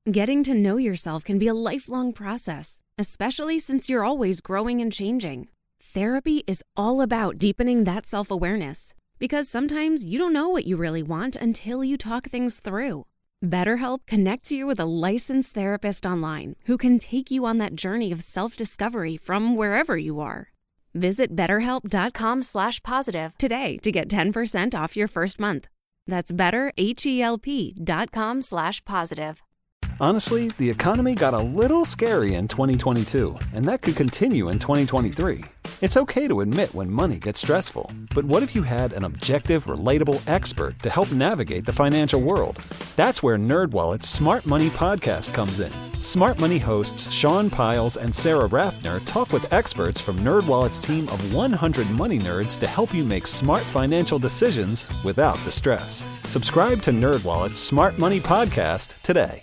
Getting to know yourself can be a lifelong process, especially since you're always growing and changing. Therapy is all about deepening that self-awareness, because sometimes you don't know what you really want until you talk things through. BetterHelp connects you with a licensed therapist online who can take you on that journey of self-discovery from wherever you are. Visit BetterHelp.com/positive today to get 10% off your first month. That's BetterHelp.com/positive. Honestly, the economy got a little scary in 2022, and that could continue in 2023. It's okay to admit when money gets stressful, but what if you had an objective, relatable expert to help navigate the financial world? That's where NerdWallet's Smart Money podcast comes in. Smart Money hosts Sean Piles and Sarah Rathner talk with experts from NerdWallet's team of 100 money nerds to help you make smart financial decisions without the stress. Subscribe to NerdWallet's Smart Money podcast today.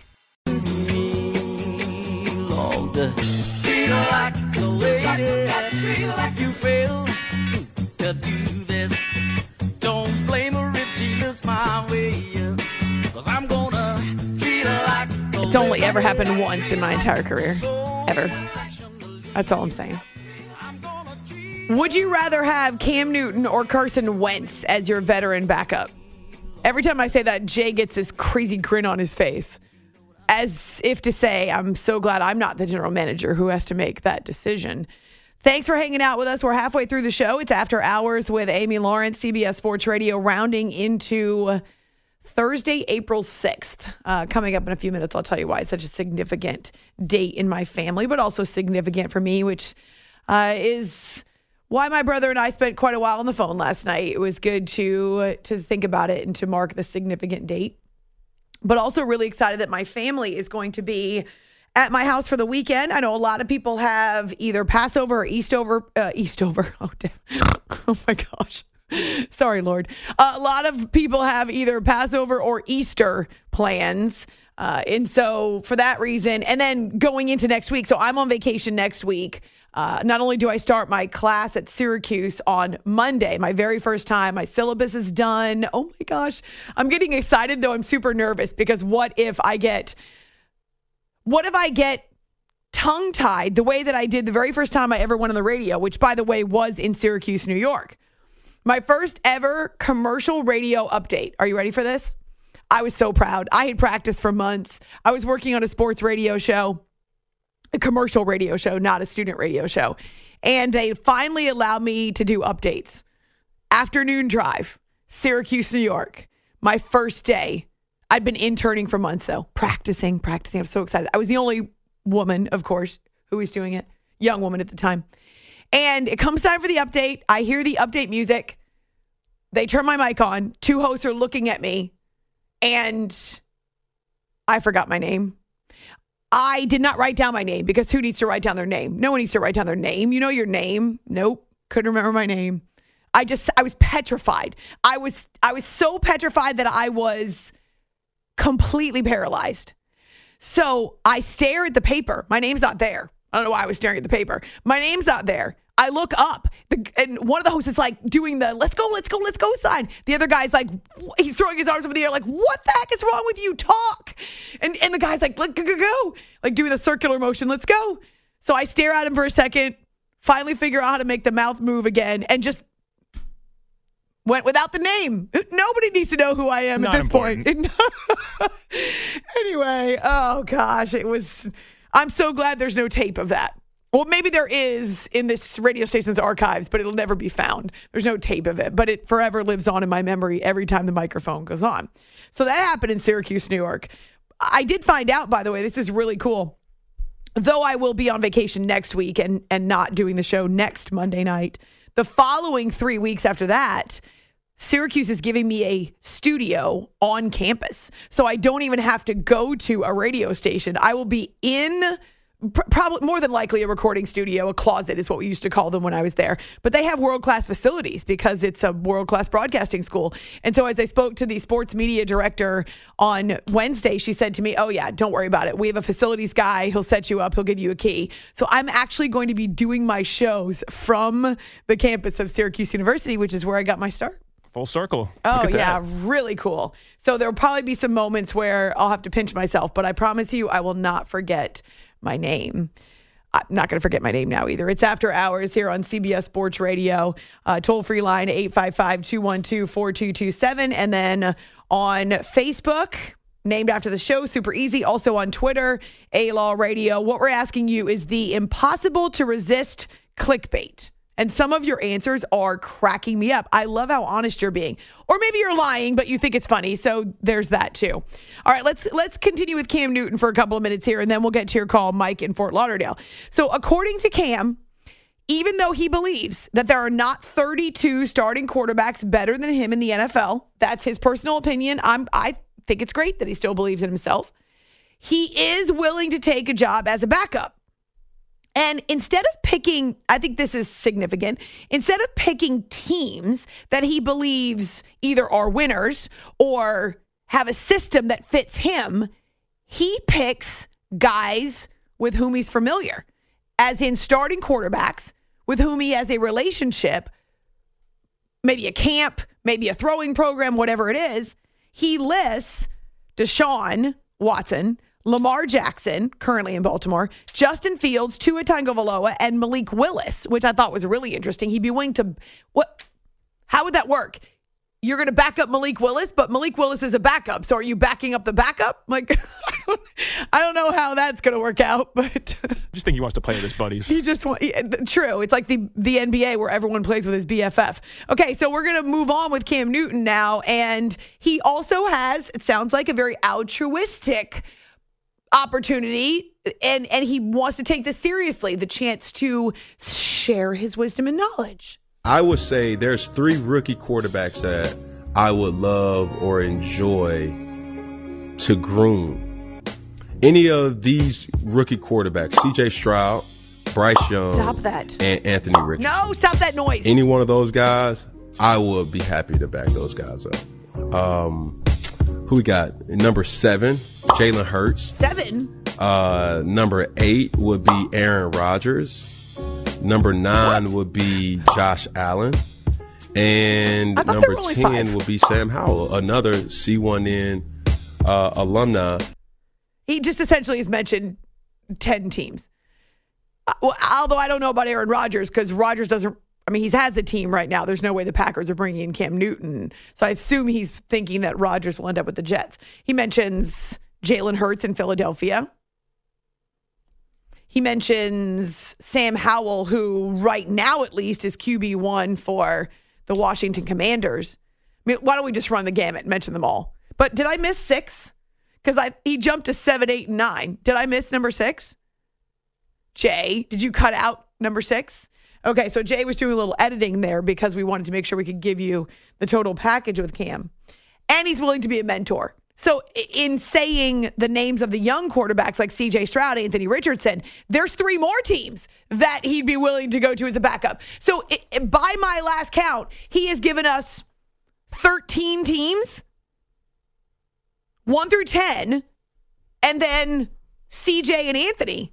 Treat her like a lady. Treat her like you fail to do this. Don't blame her if she looks my way. 'Cause I'm gonna treat her like a It's only ever happened once in my entire career. Ever. That's all I'm saying. Would you rather have Cam Newton or Carson Wentz as your veteran backup? Every time I say that, Jay gets this crazy grin on his face, as if to say, I'm so glad I'm not the general manager who has to make that decision. Thanks for hanging out with us. We're halfway through the show. It's After Hours with Amy Lawrence, CBS Sports Radio, rounding into Thursday, April 6th. Coming up in a few minutes, I'll tell you why it's such a significant date in my family, but also significant for me, which is why my brother and I spent quite a while on the phone last night. It was good to think about it and to mark the significant date. But also really excited that my family is going to be at my house for the weekend. I know a lot of people have either Passover or Eastover. Oh, damn. Oh, my gosh. Sorry, Lord. A lot of people have either Passover or Easter plans. And so for that reason, and then going into next week. So I'm on vacation next week. Not only do I start my class at Syracuse on Monday, my very first time, my syllabus is done. Oh my gosh. I'm getting excited, though I'm super nervous, because what if I get tongue-tied the way that I did the very first time I ever went on the radio, which, by the way, was in Syracuse, New York. My first ever commercial radio update. Are you ready for this? I was so proud. I had practiced for months. I was working on a sports radio show. A commercial radio show, not a student radio show. And they finally allowed me to do updates. Afternoon drive, Syracuse, New York. My first day. I'd been interning for months, though. Practicing. I'm so excited. I was the only woman, of course, who was doing it. Young woman at the time. And it comes time for the update. I hear the update music. They turn my mic on. Two hosts are looking at me. And I forgot my name. I did not write down my name, because who needs to write down their name? No one needs to write down their name. You know your name. Nope. Couldn't remember my name. I was petrified. I was so petrified that I was completely paralyzed. So I stare at the paper. My name's not there. I don't know why I was staring at the paper. My name's not there. I look up, and one of the hosts is like doing the let's go sign. The other guy's like, he's throwing his arms up in the air like, what the heck is wrong with you? Talk. And the guy's like, go. Like doing the circular motion, let's go. So I stare at him for a second, finally figure out how to make the mouth move again, and just went without the name. Nobody needs to know who I am at this point. Anyway, oh gosh, I'm so glad there's no tape of that. Well, maybe there is in this radio station's archives, but it'll never be found. There's no tape of it, but it forever lives on in my memory every time the microphone goes on. So that happened in Syracuse, New York. I did find out, by the way, this is really cool. Though I will be on vacation next week and not doing the show next Monday night, the following 3 weeks after that, Syracuse is giving me a studio on campus. So I don't even have to go to a radio station. I will be in probably more than likely a recording studio. A closet is what we used to call them when I was there. But they have world-class facilities because it's a world-class broadcasting school. And so as I spoke to the sports media director on Wednesday, she said to me, oh yeah, don't worry about it. We have a facilities guy. He'll set you up. He'll give you a key. So I'm actually going to be doing my shows from the campus of Syracuse University, which is where I got my start. Full circle. Oh, Look at yeah, that. really cool. So there'll probably be some moments where I'll have to pinch myself, but I promise you I will not forget my name. I'm not going to forget my name now either. It's After Hours here on CBS Sports Radio. Toll-free line 855-212-4227. And then on Facebook, named after the show, super easy. Also on Twitter, A-Law Radio. What we're asking you is the impossible to resist clickbait. And some of your answers are cracking me up. I love how honest you're being. Or maybe you're lying, but you think it's funny. So there's that too. All right, let's continue with Cam Newton for a couple of minutes here, and then we'll get to your call, Mike in Fort Lauderdale. So according to Cam, even though he believes that there are not 32 starting quarterbacks better than him in the NFL, that's his personal opinion. I think it's great that he still believes in himself. He is willing to take a job as a backup. And instead of picking, I think this is significant, instead of picking teams that he believes either are winners or have a system that fits him, he picks guys with whom he's familiar, as in starting quarterbacks with whom he has a relationship, maybe a camp, maybe a throwing program, whatever it is. He lists Deshaun Watson, Lamar Jackson, currently in Baltimore, Justin Fields, Tua Tagovailoa, and Malik Willis, which I thought was really interesting. He'd be willing to, how would that work? You're going to back up Malik Willis, but Malik Willis is a backup. So are you backing up the backup? Like, I don't know how that's going to work out, but I just think he wants to play with his buddies. he just want, true. It's like the NBA where everyone plays with his BFF. Okay, so we're going to move on with Cam Newton now. And he also has, it sounds like, a very altruistic opportunity, and he wants to take this seriously, the chance to share his wisdom and knowledge. I would say there's 3 rookie quarterbacks that I would love or enjoy to groom. Any of these rookie quarterbacks, C.J. Stroud, Bryce Young, Stop that. and Anthony Richardson. No, stop that noise. Any one of those guys, I would be happy to back those guys up. Who we got? Number 7, Jalen Hurts. 7? Number 8 would be Aaron Rodgers. Number 9 would be Josh Allen. And number 10 5. would be Sam Howell, another C1N alumni. He just essentially has mentioned 10 teams. Well, although I don't know about Aaron Rodgers, because Rodgers doesn't, he has a team right now. There's no way the Packers are bringing in Cam Newton. So I assume he's thinking that Rodgers will end up with the Jets. He mentions Jalen Hurts in Philadelphia. He mentions Sam Howell, who right now at least is QB1 for the Washington Commanders. Why don't we just run the gamut and mention them all? But did I miss 6? Because he jumped to 7, 8, and 9. Did I miss number 6? Jay, did you cut out number 6? Okay, so Jay was doing a little editing there because we wanted to make sure we could give you the total package with Cam. And he's willing to be a mentor. So in saying the names of the young quarterbacks like C.J. Stroud, Anthony Richardson, there's 3 more teams that he'd be willing to go to as a backup. So by my last count, he has given us 13 teams, 1 through 10, and then C.J. and Anthony.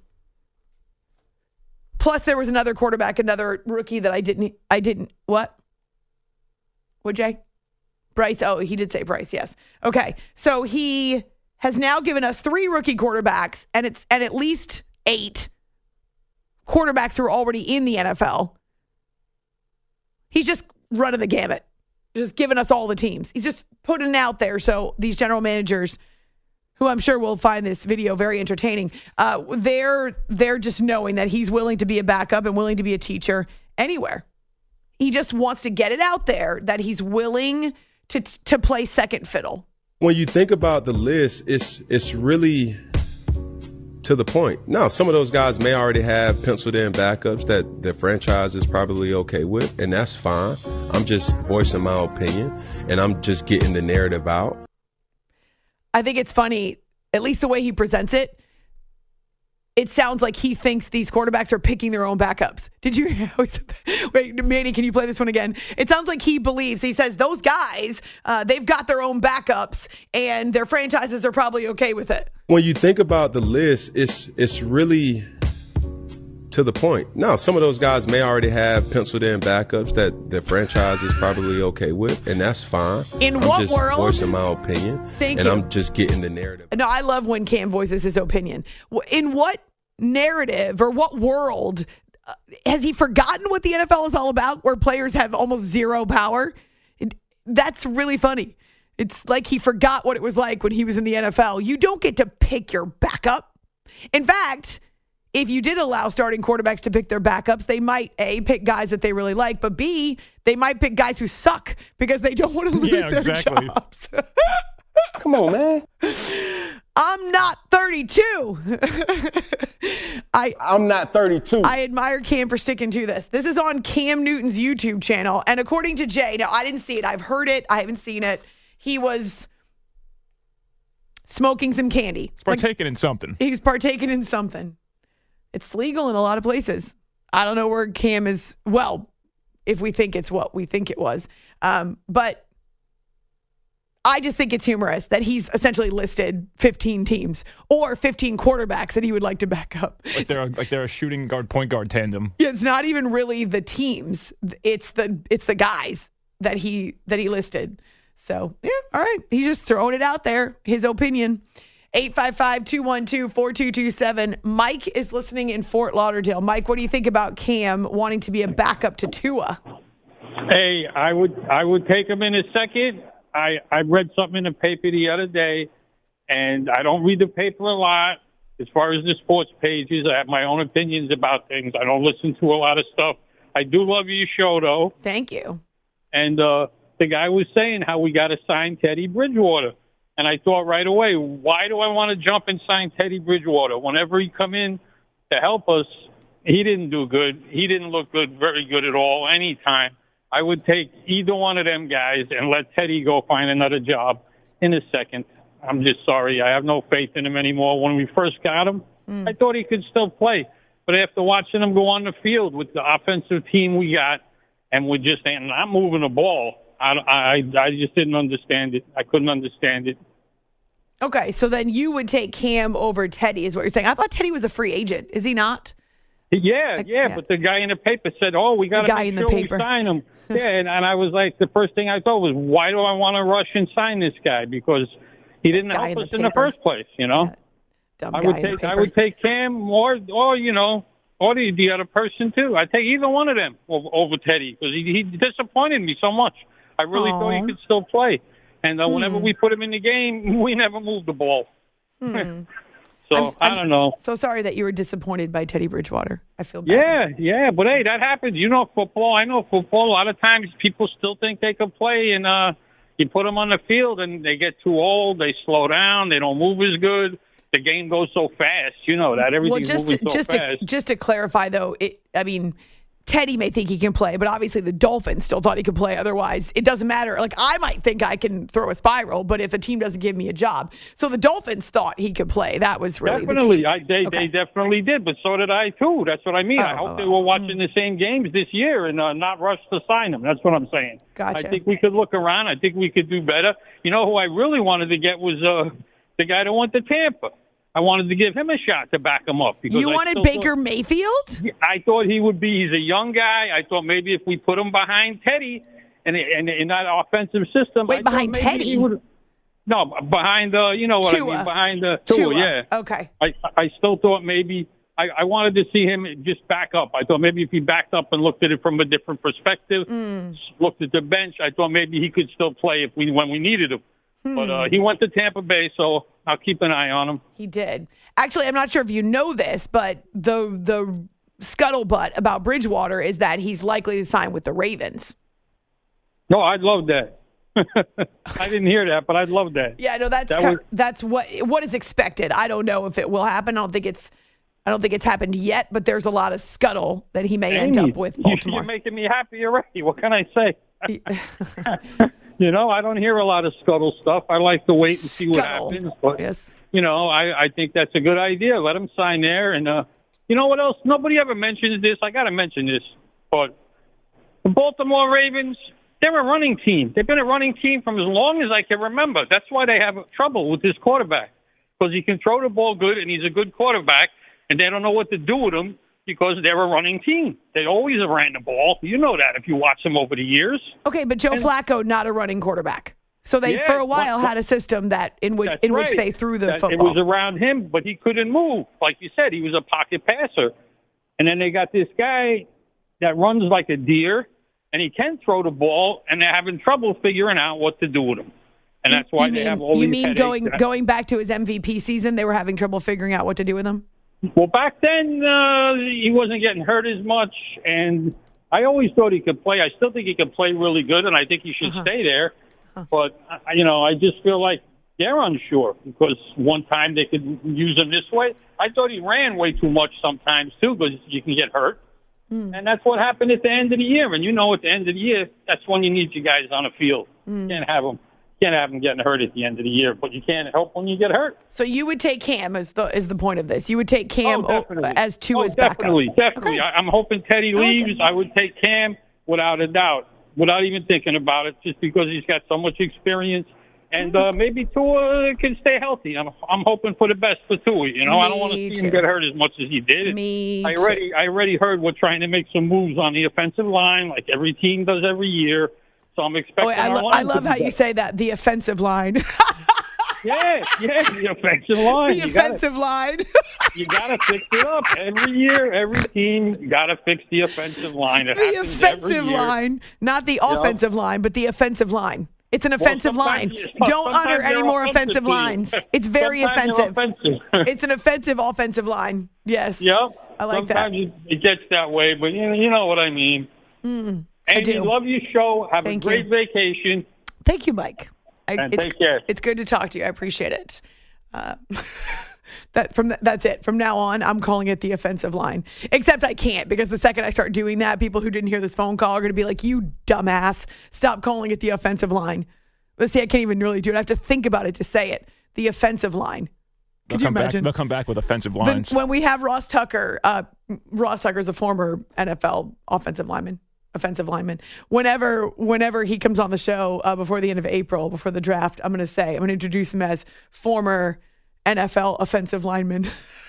Plus, there was another quarterback, another rookie that I didn't, what? What, Jay? Bryce. Oh, he did say Bryce, yes. Okay, so he has now given us 3 rookie quarterbacks, and at least 8 quarterbacks who are already in the NFL. He's just running the gamut, just giving us all the teams. He's just putting it out there so these general managers, who I'm sure will find this video very entertaining, they're just knowing that he's willing to be a backup and willing to be a teacher anywhere. He just wants to get it out there that he's willing to play second fiddle. When you think about the list, it's really to the point. Now, some of those guys may already have penciled in backups that the franchise is probably okay with, and that's fine. I'm just voicing my opinion, and I'm just getting the narrative out. I think it's funny, at least the way he presents it. It sounds like he thinks these quarterbacks are picking their own backups. Did you hear how he said that? Wait, Manny, can you play this one again? It sounds like he says those guys, they've got their own backups and their franchises are probably okay with it. When you think about the list, it's really to the point. Now, some of those guys may already have penciled in backups that the franchise is probably okay with, and that's fine. In I'm what just world? voicing my opinion, Thank and you. I'm just getting the narrative. No, I love when Cam voices his opinion. In what narrative or what world has he forgotten what the NFL is all about, where players have almost zero power? That's really funny. It's like he forgot what it was like when he was in the NFL. You don't get to pick your backup. In fact, if you did allow starting quarterbacks to pick their backups, they might, A, pick guys that they really like, but B, they might pick guys who suck because they don't want to lose their jobs. Come on, man. I'm not 32. I'm not 32. I admire Cam for sticking to this. This is on Cam Newton's YouTube channel. And according to Jay, now I didn't see it. I've heard it. I haven't seen it. He was smoking some candy. He's partaking in something. He's partaking in something. It's legal in a lot of places. I don't know where Cam is. Well, if we think it's what we think it was. But I just think it's humorous that he's essentially listed 15 teams or 15 quarterbacks that he would like to back up. Like they're a shooting guard, point guard tandem. Yeah, it's not even really the teams. It's the guys that he listed. So, yeah, all right. He's just throwing it out there. His opinion. 855-212-4227. Mike is listening in Fort Lauderdale. Mike, what do you think about Cam wanting to be a backup to Tua? Hey, I would take him in a second. I read something in the paper the other day, and I don't read the paper a lot as far as the sports pages. I have my own opinions about things. I don't listen to a lot of stuff. I do love your show, though. Thank you. And the guy was saying how we got to sign Teddy Bridgewater. And I thought right away, why do I want to jump and sign Teddy Bridgewater? Whenever he come in to help us, he didn't do good. He didn't look good, very good at all, anytime. I would take either one of them guys and let Teddy go find another job in a second. I'm just sorry. I have no faith in him anymore. When we first got him, I thought he could still play. But after watching him go on the field with the offensive team we got, and we're just not moving the ball, I just didn't understand it. I couldn't understand it. Okay, so then you would take Cam over Teddy is what you're saying. I thought Teddy was a free agent. Is he not? Yeah, but the guy in the paper said, we got to make sure we sign him. Yeah, and I was like, the first thing I thought was, why do I want to rush and sign this guy? Because he didn't help us in the first place, you know? Yeah. I would take Cam or the other person, too. I'd take either one of them over Teddy because he disappointed me so much. I really thought he could still play. And whenever we put him in the game, we never moved the ball. So, I don't know. So sorry that you were disappointed by Teddy Bridgewater. I feel bad. Yeah. But, hey, that happens. You know football. I know football. A lot of times people still think they can play, and you put them on the field, and they get too old. They slow down. They don't move as good. The game goes so fast. You know that. Everything's moving so fast. Just to clarify, though, Teddy may think he can play, but obviously the Dolphins still thought he could play. Otherwise, it doesn't matter. Like, I might think I can throw a spiral, but if the team doesn't give me a job. So the Dolphins thought he could play. That was really definitely. The key. They definitely did, but so did I, too. That's what I mean. I hope they were watching the same games this year and not rush to sign them. That's what I'm saying. Gotcha. I think we could look around. I think we could do better. You know who I really wanted to get was the guy that went to Tampa. I wanted to give him a shot to back him up. Because you wanted Baker Mayfield? I thought he would be. He's a young guy. I thought maybe if we put him behind Teddy and in that offensive system. Wait, behind Teddy? No, behind you know what Tua. I mean? Behind Tua, yeah. Okay. I still thought maybe I wanted to see him just back up. I thought maybe if he backed up and looked at it from a different perspective, looked at the bench, I thought maybe he could still play when we needed him. But he went to Tampa Bay, so I'll keep an eye on him. He did. Actually, I'm not sure if you know this, but the scuttlebutt about Bridgewater is that he's likely to sign with the Ravens. No, I'd love that. I didn't hear that, but I'd love that. Yeah, no, that's what is expected. I don't know if it will happen. I don't think it's happened yet, but there's a lot of scuttle that he may end up with Baltimore. You're making me happy already. What can I say? You know, I don't hear a lot of scuttle stuff. I like to wait and see what happens. But, you know, I think that's a good idea. Let him sign there. And you know what else? Nobody ever mentions this. I got to mention this. But the Baltimore Ravens, they're a running team. They've been a running team from as long as I can remember. That's why they have trouble with this quarterback. Because he can throw the ball good, and he's a good quarterback, and they don't know what to do with him. because they're a running team. They always have ran the ball. You know that if you watch them over the years. Okay, but Joe Flacco, not a running quarterback. So they, Yeah, for a while, had a system that in which right. they threw the It football. was around him, but he couldn't move. Like you said, he was a pocket passer. And then they got this guy that runs like a deer, and he can throw the ball, and they're having trouble figuring out what to do with him. And that's why they have all these headaches. Going back to his MVP season, they were having trouble figuring out what to do with him? Well, back then, he wasn't getting hurt as much, and I always thought he could play. I still think he can play really good, and I think he should stay there. But, I just feel like they're unsure because one time they could use him this way. I thought he ran way too much sometimes, too, because you can get hurt. And that's what happened at the end of the year. And at the end of the year, that's when you need you guys on the field. You can't have them getting hurt at the end of the year, but you can't help when you get hurt. So you would take Cam is the point of this. You would take Cam as as backup. Definitely. Okay. I'm hoping Teddy leaves. I would take Cam without a doubt, without even thinking about it, just because he's got so much experience. And maybe Tua can stay healthy. I'm hoping for the best for Tua. I don't want to see him get hurt as much as he did. I already heard we're trying to make some moves on the offensive line, like every team does every year. So I'm expecting. I love how you say that, the offensive line. Yeah, the offensive line. The offensive line. You got to fix it up every year. Every team, you got to fix the offensive line. The offensive line, not the offensive line, but the offensive line. It's an offensive line. Don't utter any more offensive lines. It's very offensive. It's an offensive line. Yes. Yep. I like that. Sometimes it gets that way, but you know what I mean. Andy, love your show. Have a great vacation. Thank you, Mike. Take care. It's good to talk to you. I appreciate it. That's it. From now on, I'm calling it the offensive line. Except I can't, because the second I start doing that, people who didn't hear this phone call are going to be like, you dumbass, stop calling it the offensive line. But see, I can't even really do it. I have to think about it to say it. The offensive line. Could you imagine? They'll come back with offensive lines. When we have Ross Tucker, Ross Tucker's a former NFL offensive lineman. Whenever he comes on the show before the end of April, before the draft, I'm going to introduce him as former NFL offensive lineman.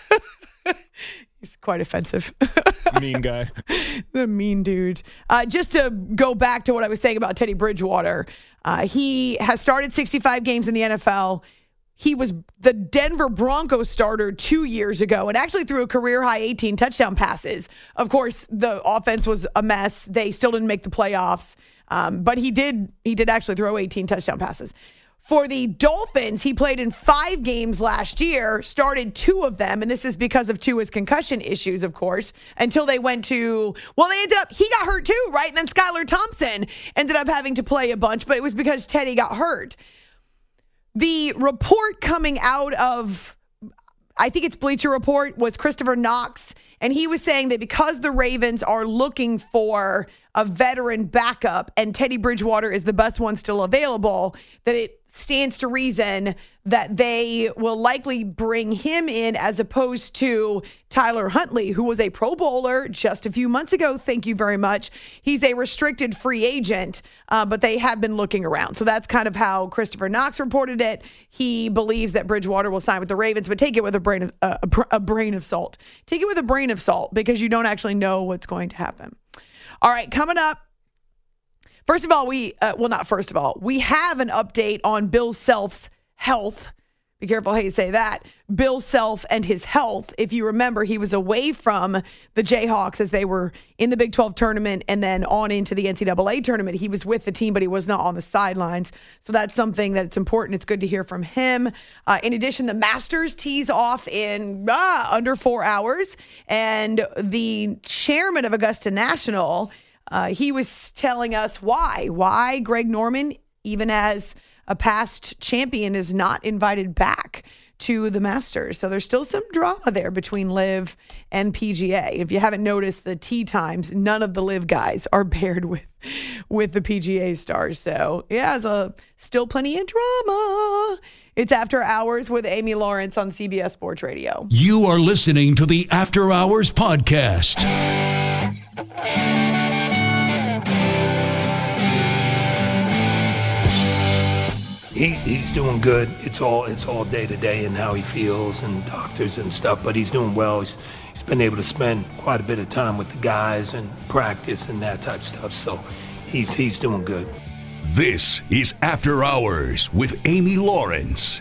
He's quite offensive. Mean guy. The mean dude. Just to go back to what I was saying about Teddy Bridgewater, he has started 65 games in the NFL. He was the Denver Broncos starter 2 years ago and actually threw a career-high 18 touchdown passes. Of course, the offense was a mess. They still didn't make the playoffs, but he did actually throw 18 touchdown passes. For the Dolphins, he played in 5 games last year, started 2 of them, and this is because of Tua's concussion issues, of course, until they went to, he got hurt too, right? And then Skylar Thompson ended up having to play a bunch, but it was because Teddy got hurt. The report coming out of, I think it's Bleacher Report, was Christopher Knox, and he was saying that because the Ravens are looking for a veteran backup and Teddy Bridgewater is the best one still available, that it stands to reason that they will likely bring him in as opposed to Tyler Huntley, who was a Pro Bowler just a few months ago. Thank you very much. He's a restricted free agent, but they have been looking around. So that's kind of how Christopher Knox reported it. He believes that Bridgewater will sign with the Ravens, but take it with a grain of salt. Take it with a grain of salt because you don't actually know what's going to happen. All right, coming up. First of all, we have an update on Bill Self's health. Be careful how you say that. Bill Self and his health. If you remember, he was away from the Jayhawks as they were in the Big 12 tournament and then on into the NCAA tournament. He was with the team, but he was not on the sidelines. So that's something that's important. It's good to hear from him. In addition, the Masters tees off in under 4 hours. And the chairman of Augusta National, he was telling us why Greg Norman, even as a past champion, is not invited back to the Masters. So there's still some drama there between LIV and PGA. If you haven't noticed the tee times, none of the LIV guys are paired with the PGA stars. So yeah, there's still plenty of drama. It's After Hours with Amy Lawrence on CBS Sports Radio. You are listening to the After Hours podcast. He's doing good. It's all day to day and how he feels and doctors and stuff. But he's doing well. He's been able to spend quite a bit of time with the guys and practice and that type of stuff. So he's doing good. This is After Hours with Amy Lawrence.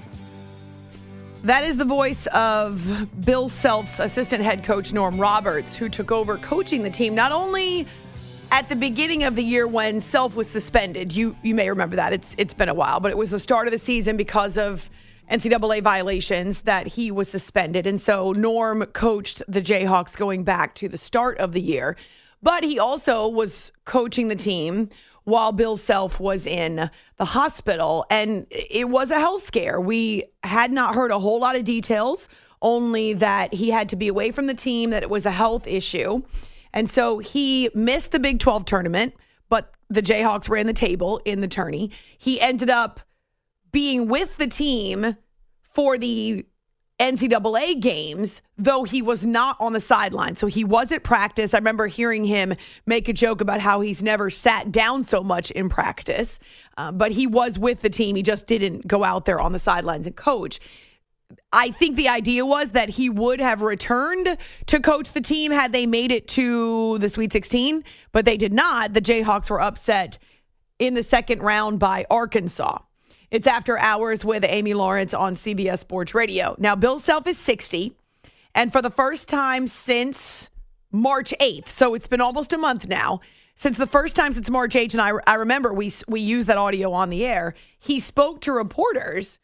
That is the voice of Bill Self's assistant head coach, Norm Roberts, who took over coaching the team not only at the beginning of the year when Self was suspended. You may remember that. It's been a while, but it was the start of the season because of NCAA violations that he was suspended. And so Norm coached the Jayhawks going back to the start of the year. But he also was coaching the team while Bill Self was in the hospital. And it was a health scare. We had not heard a whole lot of details, only that he had to be away from the team, that it was a health issue. And so he missed the Big 12 tournament, but the Jayhawks ran the table in the tourney. He ended up being with the team for the NCAA games, though he was not on the sideline. So he was at practice. I remember hearing him make a joke about how he's never sat down so much in practice, but he was with the team. He just didn't go out there on the sidelines and coach. I think the idea was that he would have returned to coach the team had they made it to the Sweet 16, but they did not. The Jayhawks were upset in the second round by Arkansas. It's After Hours with Amy Lawrence on CBS Sports Radio. Now, Bill Self is 60, and for the first time since March 8th, so it's been almost a month now, since the first time since March 8th, and I remember we used that audio on the air, he spoke to reporters,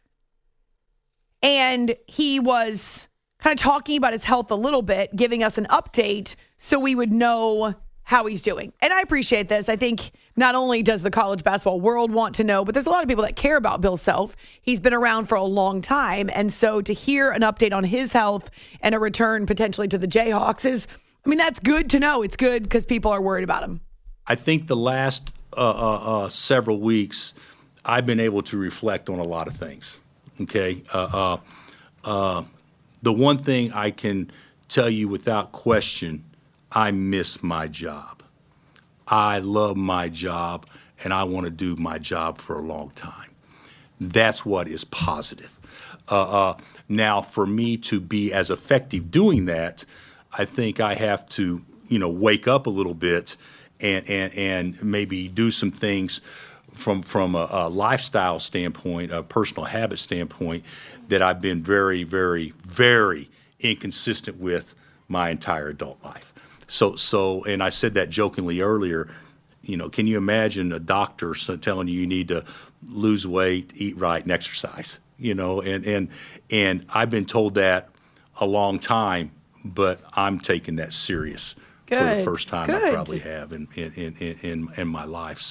and he was kind of talking about his health a little bit, giving us an update so we would know how he's doing. And I appreciate this. I think not only does the college basketball world want to know, but there's a lot of people that care about Bill Self. He's been around for a long time. And so to hear an update on his health and a return potentially to the Jayhawks is, I mean, that's good to know. It's good because people are worried about him. I think the last several weeks, I've been able to reflect on a lot of things. Okay. The one thing I can tell you without question, I miss my job. I love my job, and I want to do my job for a long time. That's what is positive. Now, for me to be as effective doing that, I think I have to, wake up a little bit and maybe do some things from a lifestyle standpoint, a personal habit standpoint, that I've been very, very, very inconsistent with my entire adult life. So, and I said that jokingly earlier, can you imagine a doctor telling you need to lose weight, eat right, and exercise, and I've been told that a long time, but I'm taking that serious. For the first time I probably have in my life.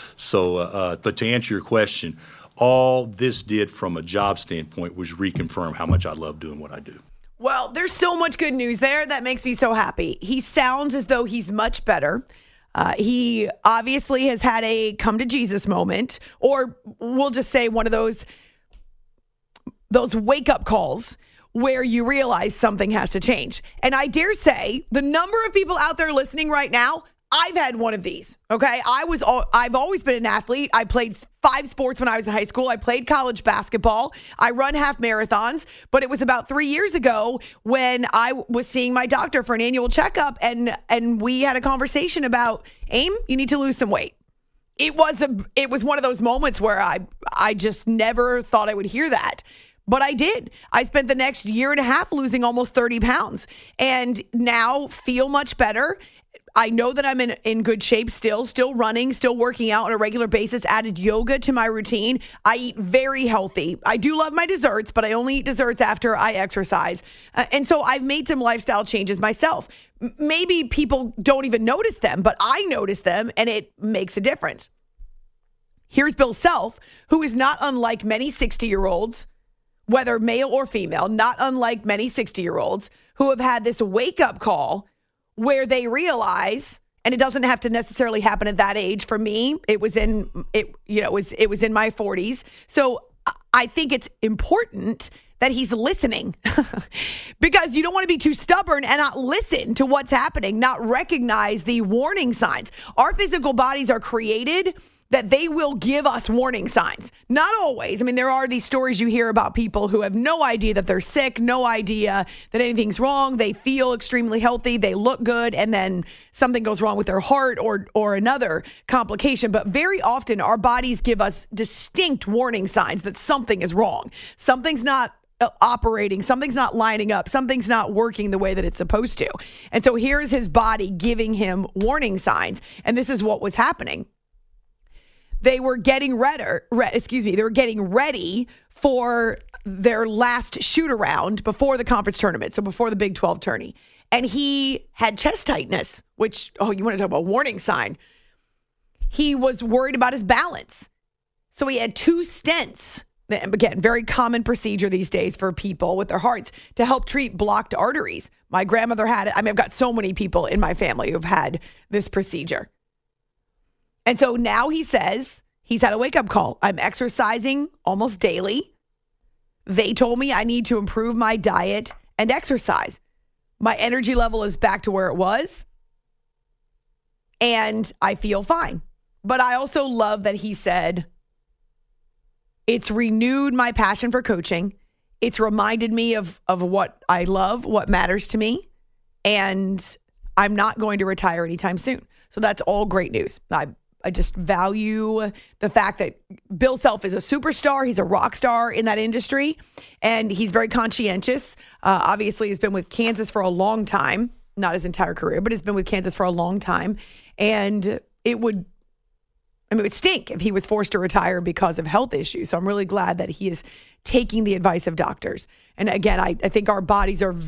But to answer your question, all this did from a job standpoint was reconfirm how much I love doing what I do. Well, there's so much good news there. That makes me so happy. He sounds as though he's much better. He obviously has had a come to Jesus moment, or we'll just say one of those wake up calls where you realize something has to change. And I dare say the number of people out there listening right now, I've had one of these, okay? I've always been an athlete. I played 5 sports when I was in high school. I played college basketball. I run half marathons. But it was about 3 years ago when I was seeing my doctor for an annual checkup, and we had a conversation about, Aim, you need to lose some weight. It was one of those moments where I just never thought I would hear that. But I did. I spent the next year and a half losing almost 30 pounds and now feel much better. I know that I'm in good shape still running, still working out on a regular basis, added yoga to my routine. I eat very healthy. I do love my desserts, but I only eat desserts after I exercise. And so I've made some lifestyle changes myself. Maybe people don't even notice them, but I notice them and it makes a difference. Here's Bill Self, who is not unlike many 60-year-olds, whether male or female, not unlike many 60-year-olds who have had this wake-up call where they realize, and it doesn't have to necessarily happen at that age. For me, it was in my 40s. So I think it's important that he's listening because you don't want to be too stubborn and not listen to what's happening, not recognize the warning signs. Our physical bodies are created that they will give us warning signs. Not always. I mean, there are these stories you hear about people who have no idea that they're sick, no idea that anything's wrong. They feel extremely healthy. They look good. And then something goes wrong with their heart or another complication. But very often our bodies give us distinct warning signs that something is wrong. Something's not operating. Something's not lining up. Something's not working the way that it's supposed to. And so here's his body giving him warning signs. And this is what was happening. They were getting they were getting ready for their last shoot around before the conference tournament, so before the Big 12 tourney. And he had chest tightness, which, you want to talk about warning sign. He was worried about his balance. So he had 2 stents. Again, very common procedure these days for people with their hearts to help treat blocked arteries. My grandmother had it. I mean, I've got so many people in my family who've had this procedure. And so now he says he's had a wake-up call. I'm exercising almost daily. They told me I need to improve my diet and exercise. My energy level is back to where it was. And I feel fine. But I also love that he said, it's renewed my passion for coaching. It's reminded me of what I love, what matters to me. And I'm not going to retire anytime soon. So that's all great news. I just value the fact that Bill Self is a superstar. He's a rock star in that industry, and he's very conscientious. Obviously, he's been with Kansas for a long time, not his entire career, but he's been with Kansas for a long time. And it would stink if he was forced to retire because of health issues. So I'm really glad that he is taking the advice of doctors. And again, I think our bodies are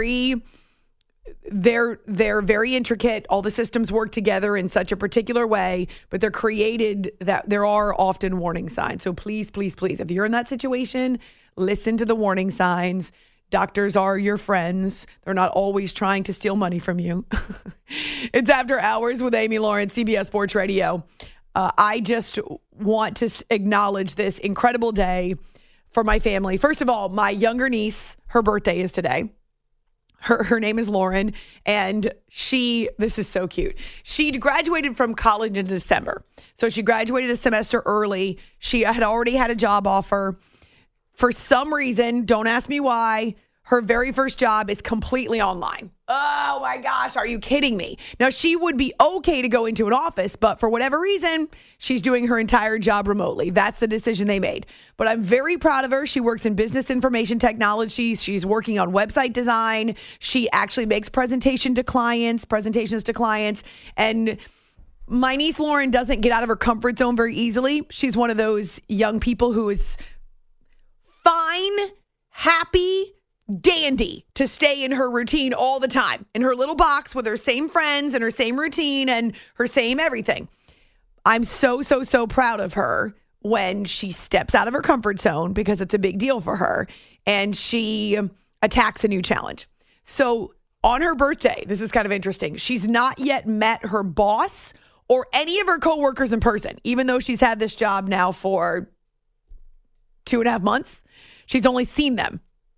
they're very intricate. All the systems work together in such a particular way, but they're created that there are often warning signs. So please, please, please, if you're in that situation, listen to the warning signs. Doctors are your friends. They're not always trying to steal money from you. It's After Hours with Amy Lawrence, CBS Sports Radio. I just want to acknowledge this incredible day for my family. First of all, my younger niece, her birthday is today. Her name is Lauren, and this is so cute. She graduated from college in December. So she graduated a semester early. She had already had a job offer. For some reason, don't ask me why, her very first job is completely online. Oh my gosh, are you kidding me? Now, she would be okay to go into an office, but for whatever reason, she's doing her entire job remotely. That's the decision they made. But I'm very proud of her. She works in business information technology. She's working on website design. She actually makes presentations to clients. And my niece Lauren doesn't get out of her comfort zone very easily. She's one of those young people who is fine, happy, dandy to stay in her routine all the time, in her little box with her same friends and her same routine and her same everything. I'm so proud of her when she steps out of her comfort zone, because it's a big deal for her, and she attacks a new challenge. So on her birthday, this is kind of interesting. She's not yet met her boss or any of her coworkers in person, even though she's had this job now for 2.5 months. She's only seen them.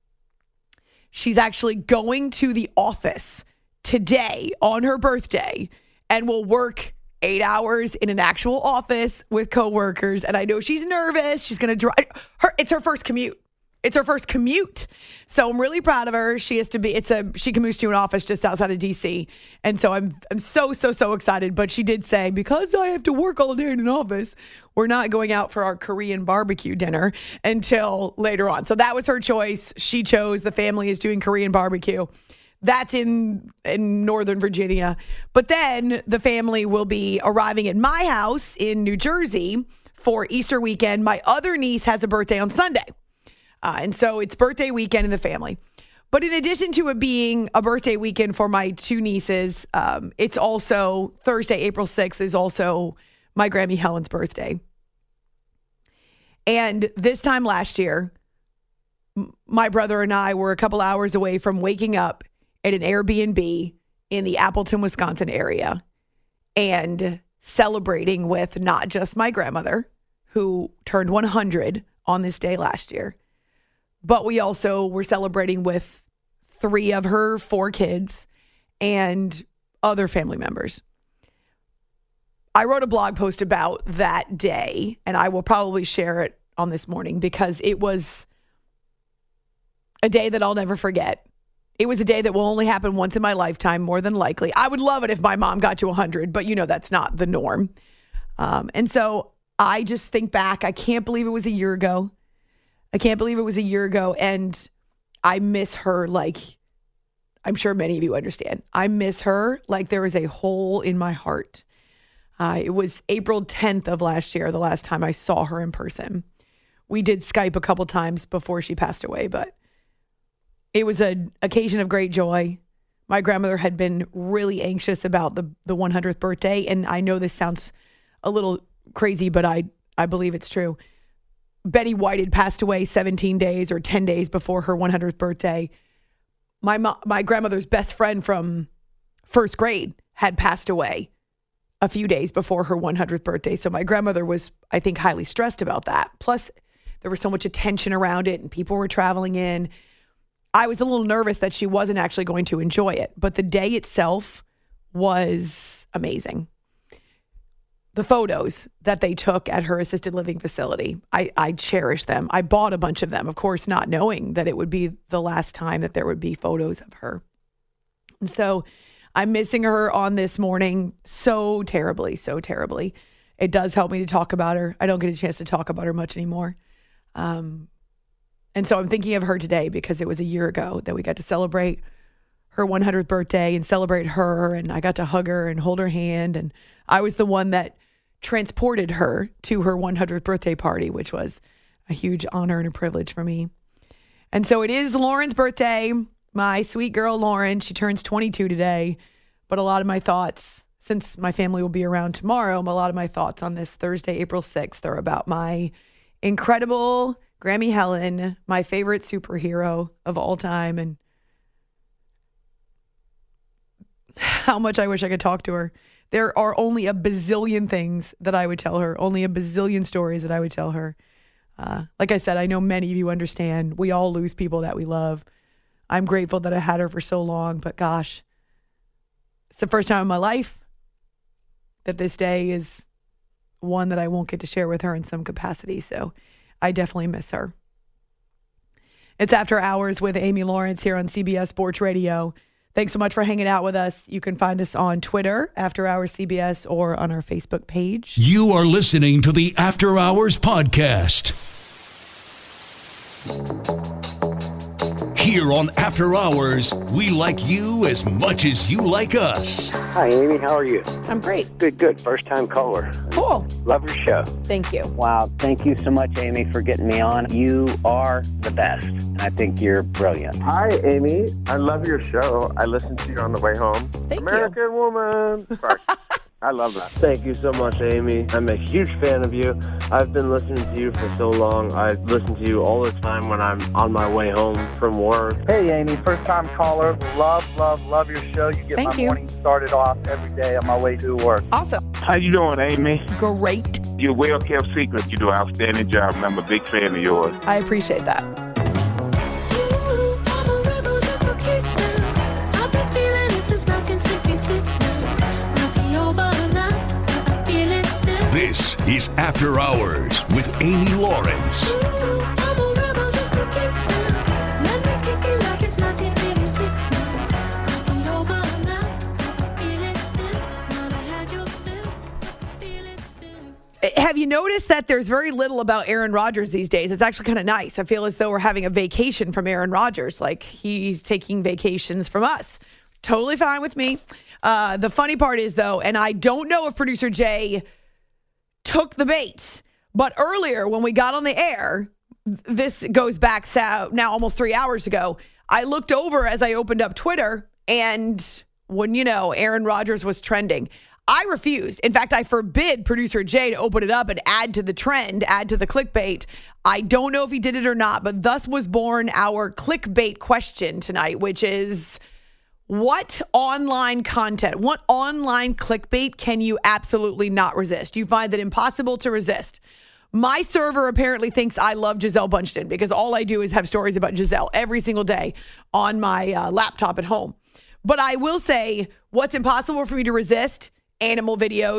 She's actually going to the office today on her birthday and will work 8 hours in an actual office with coworkers. And I know she's nervous. She's going to drive it's her first commute. So I'm really proud of her. She commutes to an office just outside of DC. And so I'm so excited. But she did say, because I have to work all day in an office, we're not going out for our Korean barbecue dinner until later on. So that was her choice. She chose, the family is doing Korean barbecue. That's in Northern Virginia. But then the family will be arriving at my house in New Jersey for Easter weekend. My other niece has a birthday on Sunday. And so it's birthday weekend in the family. But in addition to it being a birthday weekend for my 2 nieces, it's also Thursday, April 6th is also my Grammy Helen's birthday. And this time last year, my brother and I were a couple hours away from waking up at an Airbnb in the Appleton, Wisconsin area and celebrating with not just my grandmother, who turned 100 on this day last year, but we also were celebrating with 3 of her 4 kids and other family members. I wrote a blog post about that day, and I will probably share it on This Morning because it was a day that I'll never forget. It was a day that will only happen once in my lifetime, more than likely. I would love it if my mom got to 100, but that's not the norm. And so I just think back. I can't believe it was a year ago. And I miss her like I'm sure many of you understand. I miss her like there is a hole in my heart. It was April 10th of last year, the last time I saw her in person. We did Skype a couple times before she passed away, but it was an occasion of great joy. My grandmother had been really anxious about the 100th birthday, and I know this sounds a little crazy, but I believe it's true. Betty White had passed away 17 days or 10 days before her 100th birthday. My grandmother's best friend from first grade had passed away a few days before her 100th birthday. So my grandmother was, I think, highly stressed about that. Plus, there was so much attention around it and people were traveling in. I was a little nervous that she wasn't actually going to enjoy it. But the day itself was amazing. The photos that they took at her assisted living facility, I cherish them. I bought a bunch of them, of course, not knowing that it would be the last time that there would be photos of her. And so I'm missing her on This Morning so terribly, so terribly. It does help me to talk about her. I don't get a chance to talk about her much anymore. And so I'm thinking of her today because it was a year ago that we got to celebrate her 100th birthday and celebrate her. And I got to hug her and hold her hand. And I was the one that transported her to her 100th birthday party, which was a huge honor and a privilege for me. And so it is Lauren's birthday, my sweet girl, Lauren. She turns 22 today. But a lot of my thoughts, since my family will be around tomorrow, a lot of my thoughts on this Thursday, April 6th, are about my incredible Grammy Helen, my favorite superhero of all time, and how much I wish I could talk to her. There are only a bazillion things that I would tell her, only a bazillion stories that I would tell her. Like I said, I know many of you understand. We all lose people that we love. I'm grateful that I had her for so long, but gosh, it's the first time in my life that this day is one that I won't get to share with her in some capacity. So I definitely miss her. It's After Hours with Amy Lawrence here on CBS Sports Radio. Thanks so much for hanging out with us. You can find us on Twitter, After Hours CBS, or on our Facebook page. You are listening to the After Hours Podcast. Here on After Hours, we like you as much as you like us. Hi, Amy. How are you? I'm great. Good. First time caller. Cool. Love your show. Thank you. Wow. Thank you so much, Amy, for getting me on. You are the best. And I think you're brilliant. Hi, Amy. I love your show. I listen to you on the way home. Thank American you. Woman. I love that. Thank you so much, Amy. I'm a huge fan of you. I've been listening to you for so long. I listen to you all the time when I'm on my way home from work. Hey, Amy, first-time caller. Love your show. You get my morning started off every day on my way to work. Awesome. How you doing, Amy? Great. You're well-kept secret. You do an outstanding job, and I'm a big fan of yours. I appreciate that. This is After Hours with Amy Lawrence. Have you noticed that there's very little about Aaron Rodgers these days? It's actually kind of nice. I feel as though we're having a vacation from Aaron Rodgers, like he's taking vacations from us. Totally fine with me. The funny part is, though, and I don't know if producer Jay took the bait, but earlier when we got on the air, this goes back now almost 3 hours ago, I looked over as I opened up Twitter, and wouldn't you know, Aaron Rodgers was trending. I refused. In fact, I forbid producer Jay to open it up and add to the trend, add to the clickbait. I don't know if he did it or not, but thus was born our clickbait question tonight, which is, what online content, what online clickbait can you absolutely not resist? You find that impossible to resist. My server apparently thinks I love Gisele Bundchen because all I do is have stories about Gisele every single day on my laptop at home. But I will say what's impossible for me to resist: animal videos.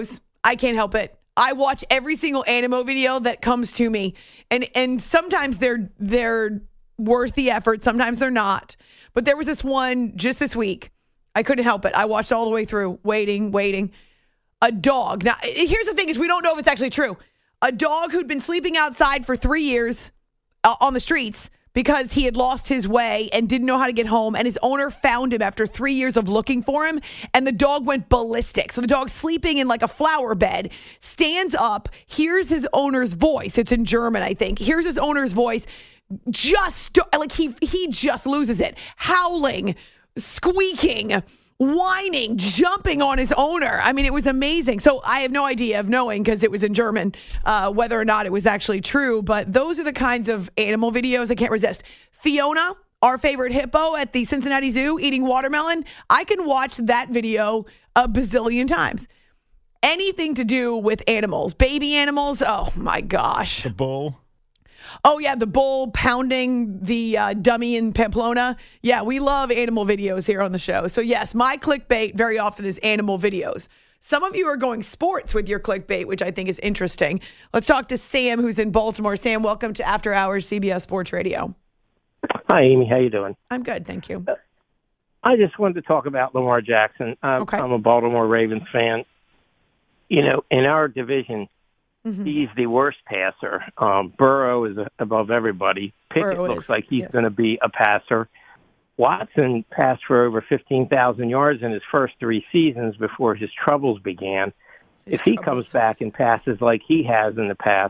I can't help it. I watch every single Animo video that comes to me, and sometimes they're worth the effort. Sometimes they're not. But there was this one just this week. I couldn't help it. I watched all the way through, waiting. A dog. Now, here's the thing is we don't know if it's actually true. A dog who'd been sleeping outside for 3 years on the streets because he had lost his way and didn't know how to get home. And his owner found him after 3 years of looking for him. And the dog went ballistic. So the dog's sleeping in like a flower bed, stands up, hears his owner's voice. It's in German, I think. Hears his owner's voice. Just like he just loses it. Howling, squeaking, whining, jumping on his owner. I mean, it was amazing. So I have no idea of knowing, because it was in German, whether or not it was actually true. But those are the kinds of animal videos I can't resist. Fiona, our favorite hippo at the Cincinnati Zoo, eating watermelon. I can watch that video a bazillion times. Anything to do with animals, baby animals. Oh my gosh. The bull. Oh, yeah, the bull pounding the dummy in Pamplona. Yeah, we love animal videos here on the show. So, yes, my clickbait very often is animal videos. Some of you are going sports with your clickbait, which I think is interesting. Let's talk to Sam, who's in Baltimore. Sam, welcome to After Hours CBS Sports Radio. Hi, Amy. How you doing? I'm good, thank you. I just wanted to talk about Lamar Jackson. I'm a Baltimore Ravens fan. You know, in our division, he's the worst passer. Burrow is above everybody. Pickett looks like he's going to be a passer. Watson passed for over 15,000 yards in his first 3 seasons before his troubles began. If he comes back and passes like he has in the past,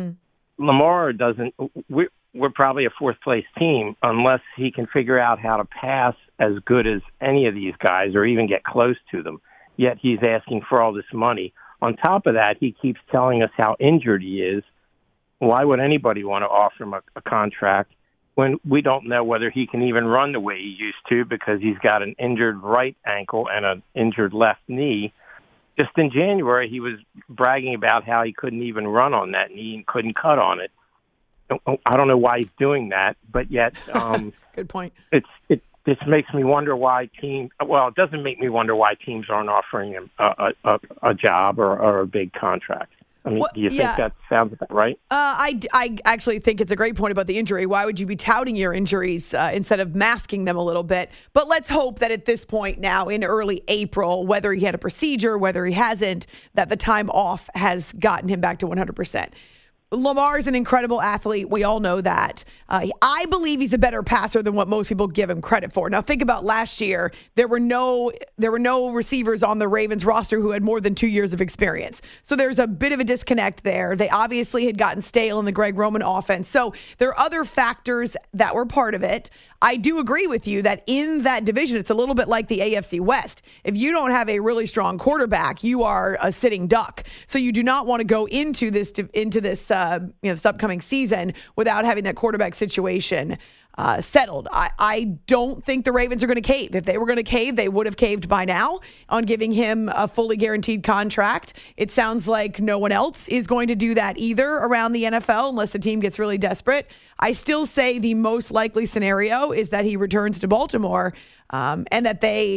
Lamar doesn't. We're probably a fourth-place team unless he can figure out how to pass as good as any of these guys or even get close to them. Yet he's asking for all this money. On top of that, he keeps telling us how injured he is. Why would anybody want to offer him a contract when we don't know whether he can even run the way he used to because he's got an injured right ankle and an injured left knee? Just in January, he was bragging about how he couldn't even run on that knee and couldn't cut on it. I don't know why he's doing that, but yet good point. This makes me wonder why teams. Well, it doesn't make me wonder why teams aren't offering him a job or a big contract. I mean, do you think that sounds about right? I actually think it's a great point about the injury. Why would you be touting your injuries instead of masking them a little bit? But let's hope that at this point now in early April, whether he had a procedure, whether he hasn't, that the time off has gotten him back to 100%. Lamar is an incredible athlete. We all know that. I believe he's a better passer than what most people give him credit for. Now, think about last year. There were no receivers on the Ravens roster who had more than 2 years of experience. So there's a bit of a disconnect there. They obviously had gotten stale in the Greg Roman offense. So there are other factors that were part of it. I do agree with you that in that division, it's a little bit like the AFC West. If you don't have a really strong quarterback, you are a sitting duck. So you do not want to go into this this upcoming season without having that quarterback situation settled. I don't think the Ravens are going to cave. If they were going to cave, they would have caved by now on giving him a fully guaranteed contract. It sounds like no one else is going to do that either around the NFL unless the team gets really desperate. I still say the most likely scenario is that he returns to Baltimore and that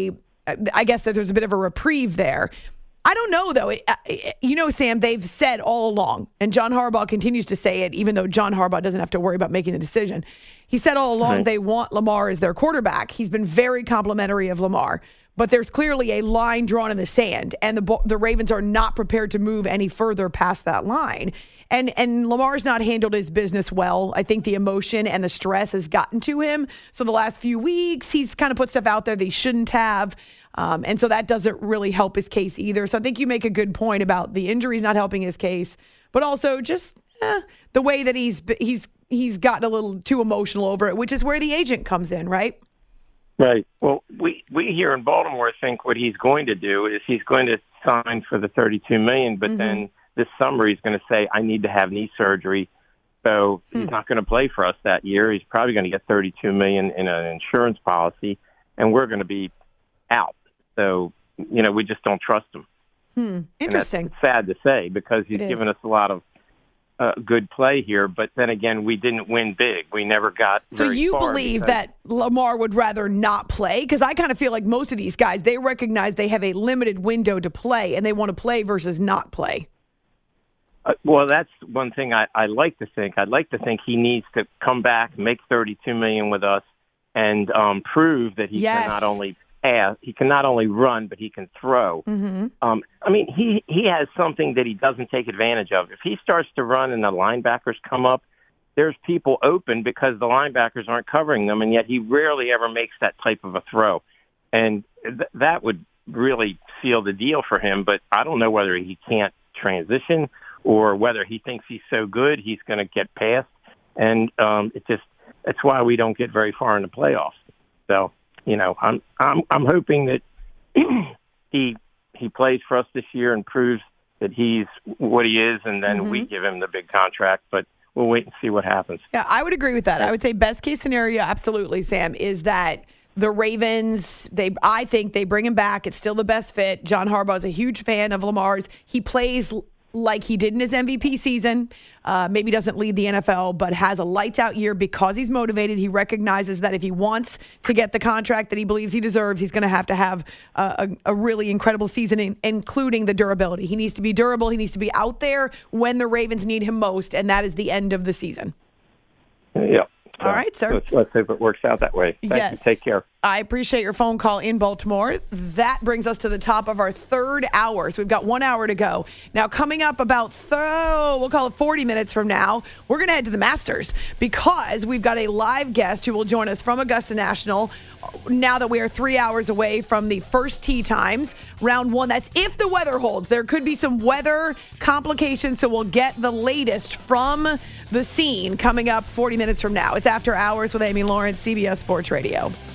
I guess that there's a bit of a reprieve there. I don't know, though. Sam, they've said all along, and John Harbaugh continues to say it, even though John Harbaugh doesn't have to worry about making the decision. He said all along they want Lamar as their quarterback. He's been very complimentary of Lamar, but there's clearly a line drawn in the sand, and the Ravens are not prepared to move any further past that line. And Lamar's not handled his business well. I think the emotion and the stress has gotten to him. So the last few weeks, he's kind of put stuff out there that he shouldn't have. And so that doesn't really help his case either. So I think you make a good point about the injuries not helping his case, but also just the way that he's gotten a little too emotional over it, which is where the agent comes in, right? Right. Well, we here in Baltimore think what he's going to do is he's going to sign for the $32 million, but then this summer he's going to say, I need to have knee surgery. So he's not going to play for us that year. He's probably going to get $32 million in an insurance policy, and we're going to be out. So, we just don't trust him. Interesting. And that's sad to say because he's given us a lot of good play here. But then again, we didn't win big. We never got So very you far believe because- that Lamar would rather not play? Because I kind of feel like most of these guys, they recognize they have a limited window to play, and they want to play versus not play. Well, that's one thing I like to think. I'd like to think he needs to come back, make $32 million with us, and prove that he can not only pass, he can not only run, but he can throw. Mm-hmm. I mean, he has something that he doesn't take advantage of. If he starts to run and the linebackers come up, there's people open because the linebackers aren't covering them, and yet he rarely ever makes that type of a throw. And that would really seal the deal for him, but I don't know whether he can't transition or whether he thinks he's so good he's going to get past. And it's why we don't get very far in the playoffs. So, you know, I'm hoping that he plays for us this year and proves that he's what he is, and then we give him the big contract. But we'll wait and see what happens. Yeah, I would agree with that. I would say best case scenario, absolutely, Sam, is that the Ravens, I think they bring him back. It's still the best fit. John Harbaugh is a huge fan of Lamar's. He plays like he did in his MVP season. Maybe doesn't lead the NFL, but has a lights-out year because he's motivated. He recognizes that if he wants to get the contract that he believes he deserves, he's going to have a really incredible season, including the durability. He needs to be durable. He needs to be out there when the Ravens need him most, and that is the end of the season. Yeah. All right, sir. Let's hope it works out that way. Thank you. Take care. I appreciate your phone call in Baltimore. That brings us to the top of our third hour. So we've got 1 hour to go. Now, coming up about, we'll call it 40 minutes from now, we're going to head to the Masters because we've got a live guest who will join us from Augusta National now that we are 3 hours away from the first tee times. Round one, that's if the weather holds. There could be some weather complications, so we'll get the latest from the scene coming up 40 minutes from now. It's After Hours with Amy Lawrence, CBS Sports Radio.